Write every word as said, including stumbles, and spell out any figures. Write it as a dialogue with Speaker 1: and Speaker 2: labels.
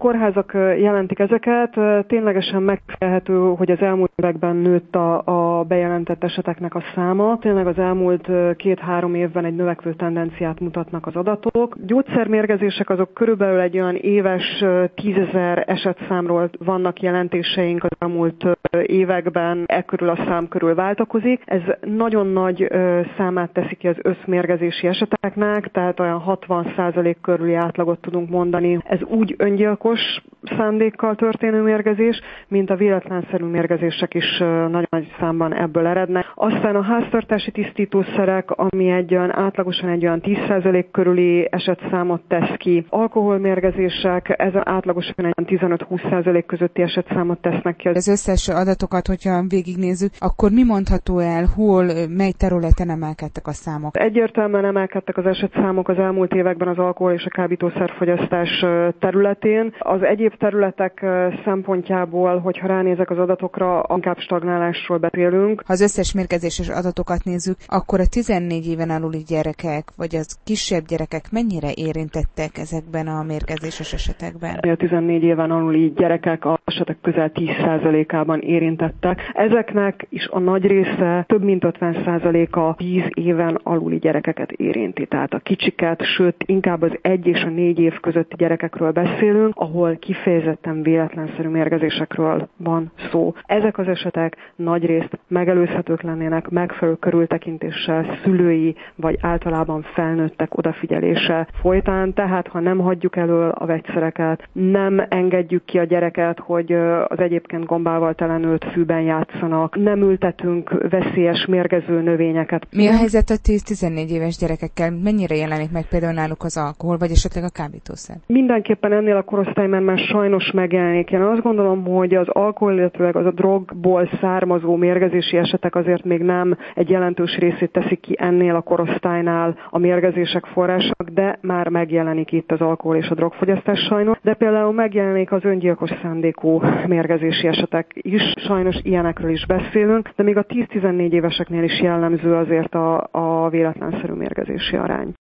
Speaker 1: Kórházak jelentik ezeket. Ténylegesen megfigyelhető, hogy az elmúlt években nőtt a, a bejelentett eseteknek a száma. Tényleg az elmúlt két-három évben egy növekvő tendenciát mutatnak az adatok. Gyógyszermérgezések azok körülbelül egy olyan éves tízezer esetszámról vannak jelentéseink az elmúlt években, e körül a szám körül váltakozik. Ez nagyon nagy számát teszi ki az összmérgezési eseteknek, tehát olyan hatvan százalék körüli átlagot tudunk mondani. Ez úgy öngyilkos szándékkal történő mérgezés, mint a véletlenszerű mérgezések is nagyon nagy számban ebből erednek. Aztán a háztartási tisztítószerek, ami egy olyan átlagosan egy olyan tíz százalék körüli esetszámot tesz ki. Alkoholmérgezések, ez átlagosan egy tizenöt-húsz százalék közötti esetszámot tesznek ki.
Speaker 2: Az összes adatokat, hogyha végignézzük, akkor mi mondható el, hol, mely területen emelkedtek a számok?
Speaker 1: Egyértelműen emelkedtek az esetszámok az elmúlt években az alkohol és a kábítószerfogyasztás területén. Az egyéb területek szempontjából, hogyha ránézek az adatokra, inkább stagnálásról beszélünk.
Speaker 2: Ha az összes mérgezéses adatokat nézzük, akkor a tizennégy éven aluli gyerekek, vagy az kisebb gyerekek mennyire érintettek ezekben a mérgezéses esetekben?
Speaker 1: A tizennégy éven aluli gyerekek a esetek közel tíz százalékában érintettek. Ezeknek is a nagy része, több mint ötven százaléka tíz éven aluli gyerekeket érinti. Tehát a kicsiket, sőt inkább az egy és a négy év közötti gyerekekről beszélünk, ahol kifejezetten véletlenszerű mérgezésekről van szó. Ezek az esetek nagyrészt megelőzhetők lennének megfelelő körültekintéssel, szülői vagy általában felnőttek odafigyelése folytán, tehát ha nem hagyjuk elől a vegyszereket, nem engedjük ki a gyereket, hogy az egyébként gombával telenült fűben játszanak, nem ültetünk veszélyes mérgező növényeket.
Speaker 2: Mi a helyzet a tíz-tizennégy éves gyerekekkel? Mennyire jelenik meg például náluk az alkohol, vagy esetleg a kábítószer?
Speaker 1: Mindenképpen ennél a korosztályban már sajnos megjelenik. Én azt gondolom, hogy az alkohol, illetve az a drogból származó mérgezési esetek azért még nem egy jelentős részét teszik ki ennél a korosztálynál a mérgezések forrásak, de már megjelenik itt az alkohol és a drogfogyasztás sajnos. De például megjelenik az öngyilkos szándékú mérgezési esetek is, sajnos ilyenekről is beszélünk, de még a tíz-tizennégy éveseknél is jellemző azért a, a véletlenszerű mérgezési arány.